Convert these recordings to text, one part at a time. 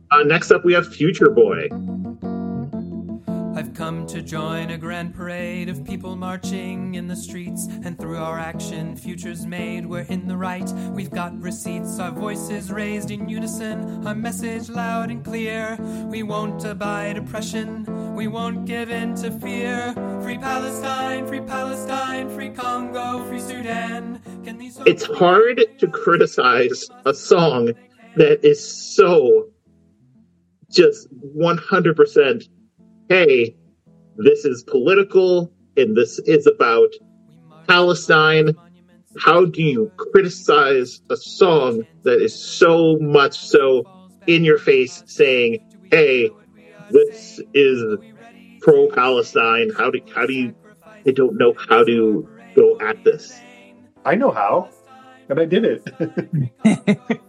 Next up, we have Future Boy. I've come to join a grand parade of people marching in the streets, and through our action, future's made. We're in the right, we've got receipts, our voices raised in unison, our message loud and clear. We won't abide oppression, we won't give in to fear. Free Palestine, free Congo, free Sudan. It's hard to criticize a song that is so just 100%, hey, this is political and this is about Palestine. How do you criticize a song that is so much so in your face saying, hey, this is pro-Palestine? How do you, I don't know how to go at this. I know how, and I did it.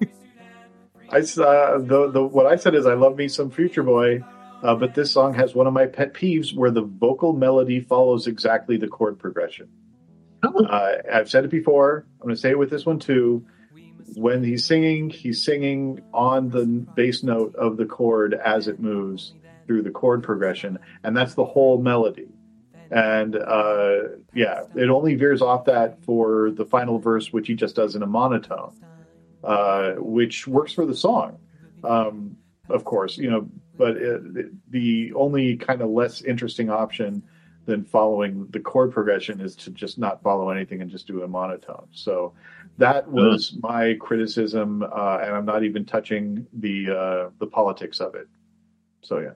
What I said is I love me some Future Boy, but this song has one of my pet peeves where the vocal melody follows exactly the chord progression. Oh. I've said it before. I'm going to say it with this one too. When he's singing on the bass note of the chord as it moves through the chord progression, and that's the whole melody. And it only veers off that for the final verse, which he just does in a monotone. Which works for the song, of course, but the only kind of less interesting option than following the chord progression is to just not follow anything and just do a monotone. So that was my criticism, and I'm not even touching the politics of it. So, yeah.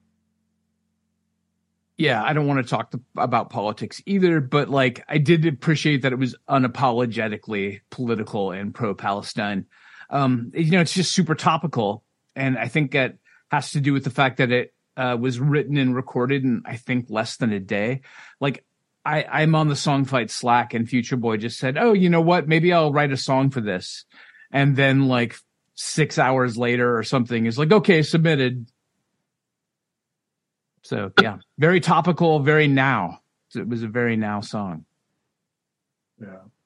Yeah, I don't want to talk about politics either, but I did appreciate that it was unapologetically political and pro-Palestine. It's just super topical, and I think that has to do with the fact that it was written and recorded in, I think, less than a day. I'm on the Songfight Slack, and Future Boy just said, "Oh, you know what? Maybe I'll write a song for this," and then 6 hours later or something is okay, submitted. So, yeah, very topical, very now. It was a very now song. Yeah.